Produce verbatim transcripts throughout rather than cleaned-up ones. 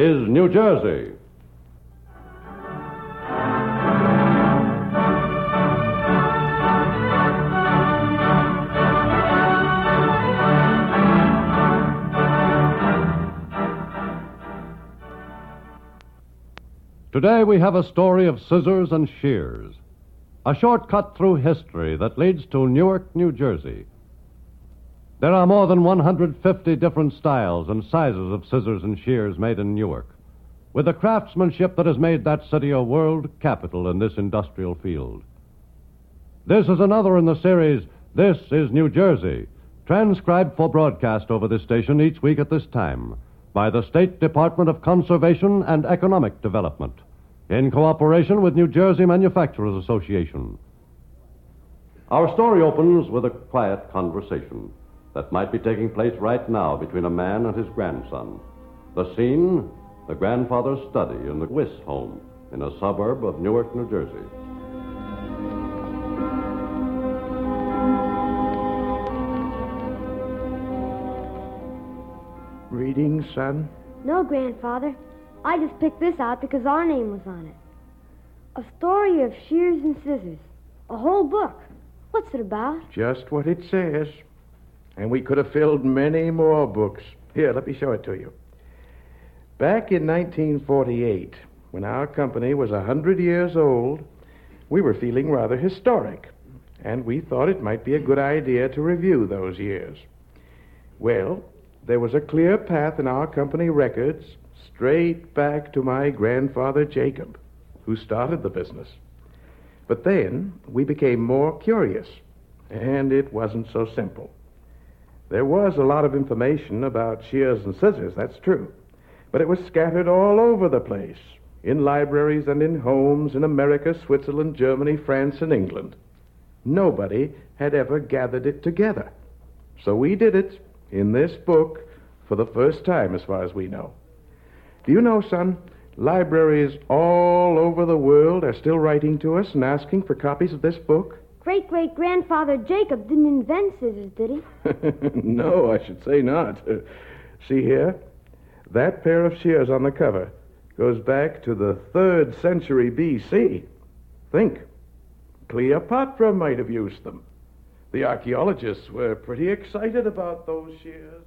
is New Jersey. Today we have a story of scissors and shears, a shortcut through history that leads to Newark, New Jersey. There are more than one hundred fifty different styles and sizes of scissors and shears made in Newark, with a craftsmanship that has made that city a world capital in this industrial field. This is another in the series, This is New Jersey, transcribed for broadcast over this station each week at this time by the State Department of Conservation and Economic Development, in cooperation with New Jersey Manufacturers Association. Our story opens with a quiet conversation that might be taking place right now between a man and his grandson. The scene, the grandfather's study in the Wiss home in a suburb of Newark, New Jersey. Reading, son? No, Grandfather. I just picked this out because our name was on it. A story of shears and scissors. A whole book. What's it about? Just what it says. And we could have filled many more books. Here, let me show it to you. Back in nineteen forty-eight, when our company was a hundred years old, we were feeling rather historic, and we thought it might be a good idea to review those years. Well, there was a clear path in our company records straight back to my grandfather Jacob, who started the business. But then we became more curious, and it wasn't so simple. There was a lot of information about shears and scissors, that's true, but it was scattered all over the place, in libraries and in homes in America, Switzerland, Germany, France, and England. Nobody had ever gathered it together. So we did it in this book for the first time, as far as we know. Do you know, son, libraries all over the world are still writing to us and asking for copies of this book? Great-great-grandfather Jacob didn't invent scissors, did he? No, I should say not. Uh, see here? That pair of shears on the cover goes back to the third century B C. Think. Cleopatra might have used them. The archaeologists were pretty excited about those shears.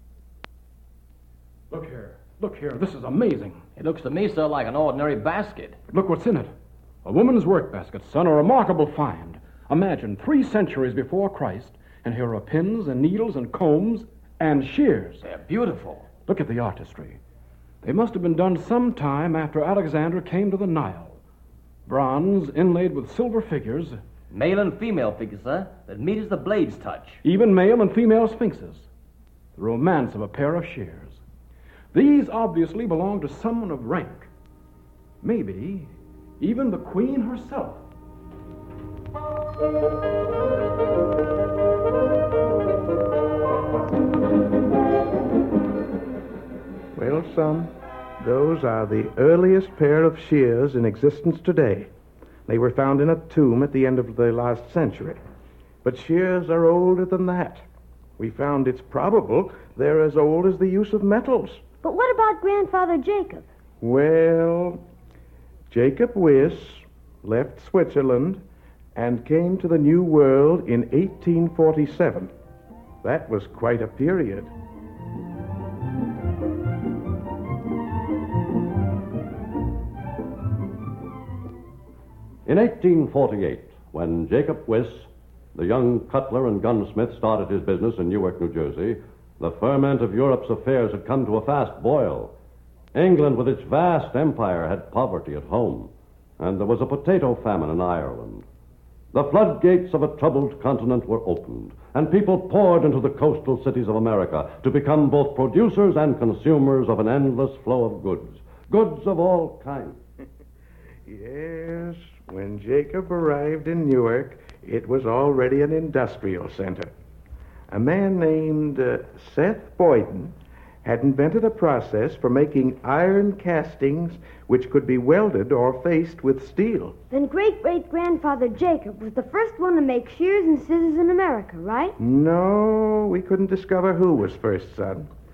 Look here. Look here. This is amazing. It looks to me, sir, like an ordinary basket. Look what's in it. A woman's work basket, son, a remarkable find. Imagine three centuries before Christ, and here are pins and needles and combs and shears. They're beautiful. Look at the artistry. They must have been done some time after Alexander came to the Nile. Bronze inlaid with silver figures. Male and female figures, sir, that meet as the blades touch. Even male and female sphinxes. The romance of a pair of shears. These obviously belong to someone of rank. Maybe even the queen herself. Well, son, those are the earliest pair of shears in existence today. They were found in a tomb at the end of the last century. But shears are older than that. We found it's probable they're as old as the use of metals. But what about Grandfather Jacob? Well, Jacob Wiss left Switzerland and came to the New World in eighteen forty-seven. That was quite a period. In eighteen forty-eight, when Jacob Wiss, the young cutler and gunsmith, started his business in Newark, New Jersey, the ferment of Europe's affairs had come to a fast boil. England, with its vast empire, had poverty at home, and there was a potato famine in Ireland. The floodgates of a troubled continent were opened, and people poured into the coastal cities of America to become both producers and consumers of an endless flow of goods, goods of all kinds. Yes, when Jacob arrived in Newark, it was already an industrial center. A man named uh, Seth Boyden had invented a process for making iron castings which could be welded or faced with steel. Then great-great-grandfather Jacob was the first one to make shears and scissors in America, right? No, we couldn't discover who was first, son.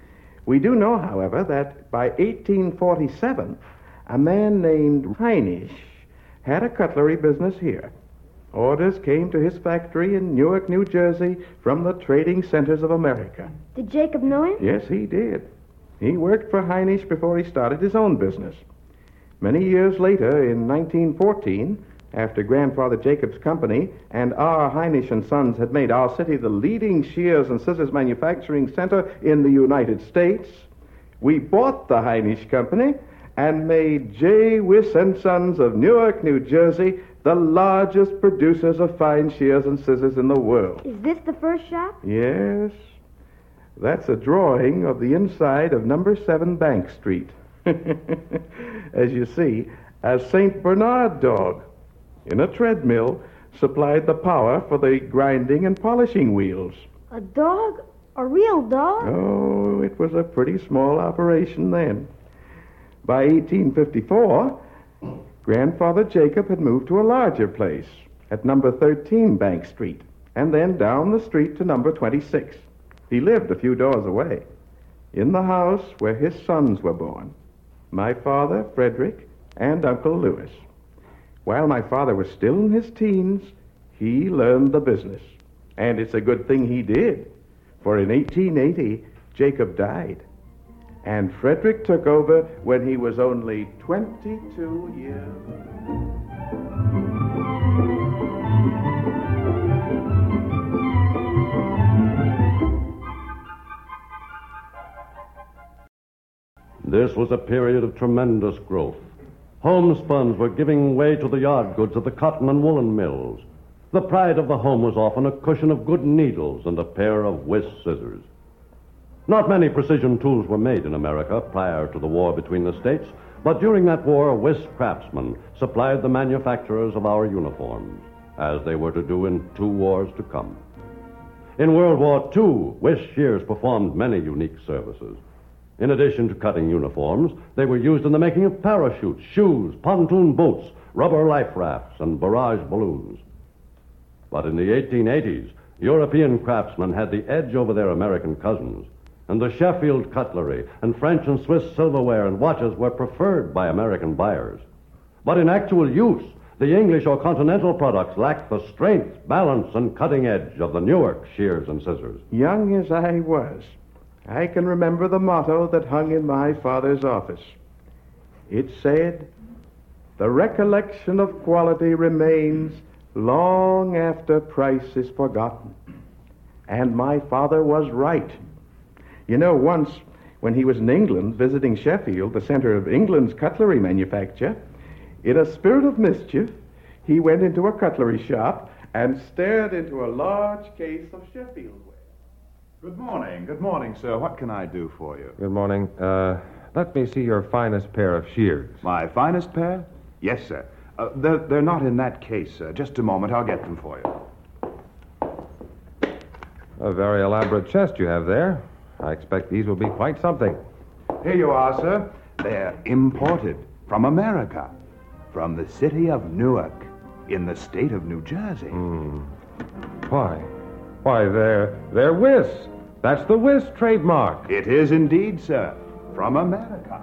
We do know, however, that by eighteen forty-seven, a man named Heinisch had a cutlery business here. Orders came to his factory in Newark, New Jersey, from the trading centers of America. Did Jacob know him? Yes, he did. He worked for Heinisch before he started his own business. Many years later, in nineteen fourteen, after Grandfather Jacob's company and R. Heinisch and Sons had made our city the leading shears and scissors manufacturing center in the United States, we bought the Heinisch Company and made J. Wiss and Sons of Newark, New Jersey, the largest producers of fine shears and scissors in the world. Is this the first shop? Yes. That's a drawing of the inside of number seven Bank Street. As you see, a Saint Bernard dog in a treadmill supplied the power for the grinding and polishing wheels. A dog? A real dog? Oh, it was a pretty small operation then. By eighteen fifty-four, Grandfather Jacob had moved to a larger place at number thirteen Bank Street, and then down the street to number twenty-six. He lived a few doors away, in the house where his sons were born, my father, Frederick, and Uncle Lewis. While my father was still in his teens, he learned the business. And it's a good thing he did, for in eighteen eighty, Jacob died. And Frederick took over when he was only twenty-two years old. This was a period of tremendous growth. Homespuns were giving way to the yard goods of the cotton and woolen mills. The pride of the home was often a cushion of good needles and a pair of Wiss scissors. Not many precision tools were made in America prior to the war between the states, but during that war, Wiss craftsmen supplied the manufacturers of our uniforms, as they were to do in two wars to come. In World War Two, Wiss shears performed many unique services. In addition to cutting uniforms, they were used in the making of parachutes, shoes, pontoon boats, rubber life rafts, and barrage balloons. But in the eighteen eighties, European craftsmen had the edge over their American cousins, and the Sheffield cutlery and French and Swiss silverware and watches were preferred by American buyers. But in actual use, the English or continental products lacked the strength, balance, and cutting edge of the Newark shears and scissors. Young as I was, I can remember the motto that hung in my father's office. It said, "The recollection of quality remains long after price is forgotten." And my father was right. You know, once when he was in England visiting Sheffield, the center of England's cutlery manufacture, in a spirit of mischief, he went into a cutlery shop and stared into a large case of Sheffield ware. Good morning. Good morning, sir. What can I do for you? Good morning. Uh, let me see your finest pair of shears. My finest pair? Yes, sir. Uh, they're, they're not in that case, sir. Just a moment. I'll get them for you. A very elaborate chest you have there. I expect these will be quite something. Here you are, sir. They're imported from America, from the city of Newark, in the state of New Jersey. Hmm. Why? Why, they're, they're Wiss. That's the Wiss trademark. It is indeed, sir. From America.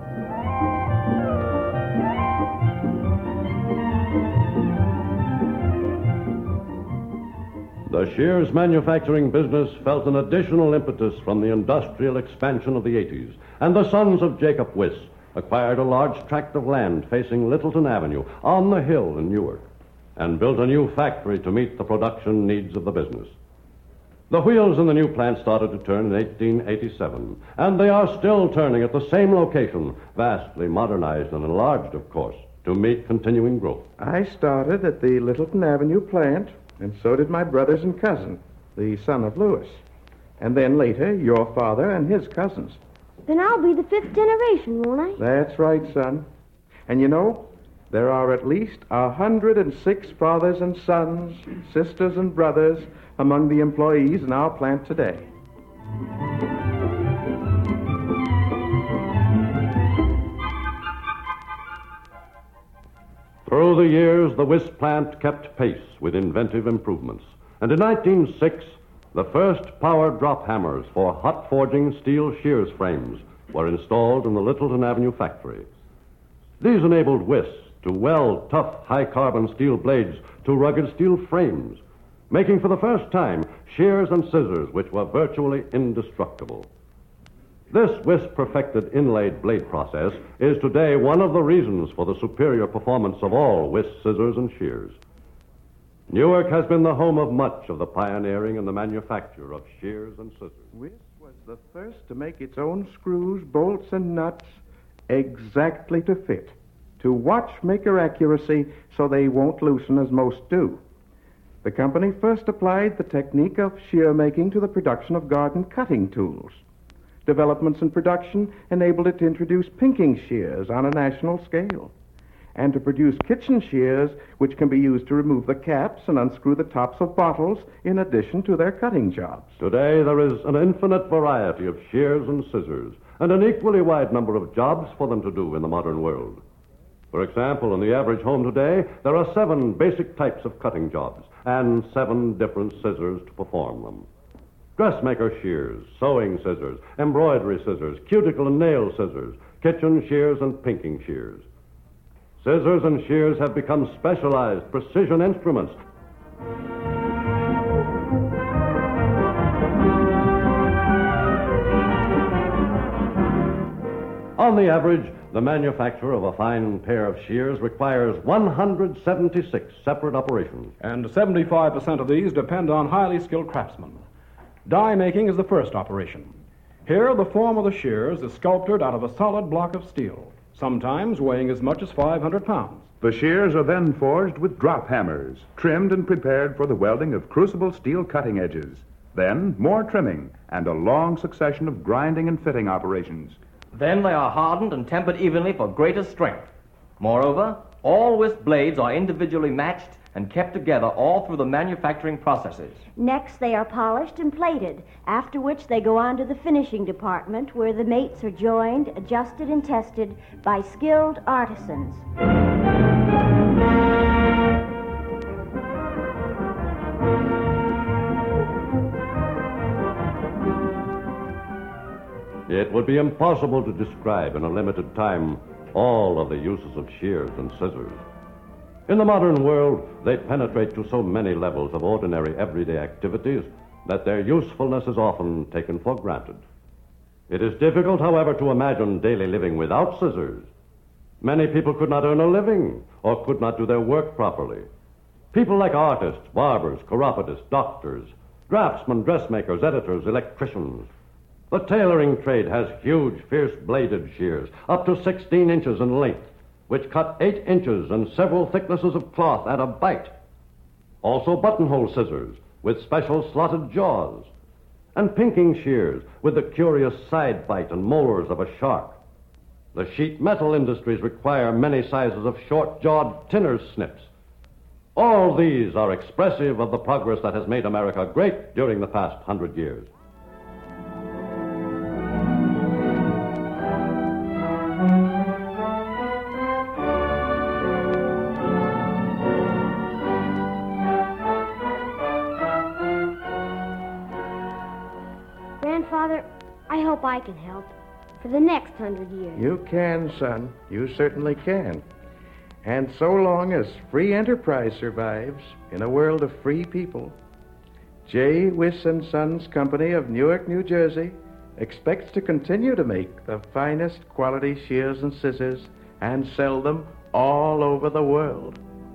The shears manufacturing business felt an additional impetus from the industrial expansion of the eighties, and the sons of Jacob Wiss acquired a large tract of land facing Littleton Avenue on the hill in Newark, and built a new factory to meet the production needs of the business. The wheels in the new plant started to turn in eighteen eighty-seven, and they are still turning at the same location, vastly modernized and enlarged, of course, to meet continuing growth. I started at the Littleton Avenue plant, and so did my brothers and cousin, the son of Lewis. And then later, your father and his cousins. Then I'll be the fifth generation, won't I? That's right, son. And you know, there are at least a hundred and six fathers and sons, sisters and brothers among the employees in our plant today. Through the years, the Wiss plant kept pace with inventive improvements. And in nineteen oh six, the first power drop hammers for hot forging steel shears frames were installed in the Littleton Avenue factory. These enabled Wyss to weld tough, high-carbon steel blades to rugged steel frames, making for the first time shears and scissors which were virtually indestructible. This Wyss-perfected inlaid blade process is today one of the reasons for the superior performance of all Wyss scissors and shears. Newark has been the home of much of the pioneering in the manufacture of shears and scissors. Wyss was the first to make its own screws, bolts, and nuts exactly to fit, to watchmaker accuracy so they won't loosen as most do. The company first applied the technique of shear making to the production of garden cutting tools. Developments in production enabled it to introduce pinking shears on a national scale, and to produce kitchen shears which can be used to remove the caps and unscrew the tops of bottles in addition to their cutting jobs. Today there is an infinite variety of shears and scissors, and an equally wide number of jobs for them to do in the modern world. For example, in the average home today, there are seven basic types of cutting jobs and seven different scissors to perform them. Dressmaker shears, sewing scissors, embroidery scissors, cuticle and nail scissors, kitchen shears, and pinking shears. Scissors and shears have become specialized precision instruments. On the average, the manufacture of a fine pair of shears requires one hundred seventy-six separate operations. And seventy-five percent of these depend on highly skilled craftsmen. Die making is the first operation. Here, the form of the shears is sculptured out of a solid block of steel, sometimes weighing as much as five hundred pounds. The shears are then forged with drop hammers, trimmed and prepared for the welding of crucible steel cutting edges. Then, more trimming and a long succession of grinding and fitting operations. Then they are hardened and tempered evenly for greater strength. Moreover, all Wyss blades are individually matched and kept together all through the manufacturing processes. Next, they are polished and plated, after which they go on to the finishing department where the mates are joined, adjusted, and tested by skilled artisans. It would be impossible to describe in a limited time all of the uses of shears and scissors. In the modern world, they penetrate to so many levels of ordinary everyday activities that their usefulness is often taken for granted. It is difficult, however, to imagine daily living without scissors. Many people could not earn a living or could not do their work properly. People like artists, barbers, chiropodists, doctors, draftsmen, dressmakers, editors, electricians. The tailoring trade has huge, fierce-bladed shears, up to sixteen inches in length, which cut eight inches and several thicknesses of cloth at a bite. Also buttonhole scissors with special slotted jaws, and pinking shears with the curious side bite and molars of a shark. The sheet metal industries require many sizes of short-jawed tinner's snips. All these are expressive of the progress that has made America great during the past hundred years. Grandfather, I hope I can help for the next hundred years. You can, son. You certainly can. And so long as free enterprise survives in a world of free people, J. Wyss and Sons Company of Newark, New Jersey expects to continue to make the finest quality shears and scissors and sell them all over the world.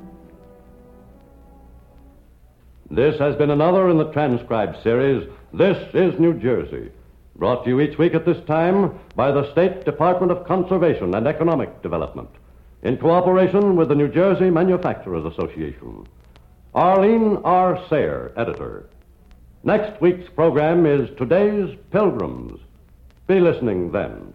This has been another in the transcribed series, This is New Jersey, brought to you each week at this time by the State Department of Conservation and Economic Development, in cooperation with the New Jersey Manufacturers Association. Arlene R. Sayre, editor. Next week's program is Today's Pilgrims. Be listening then.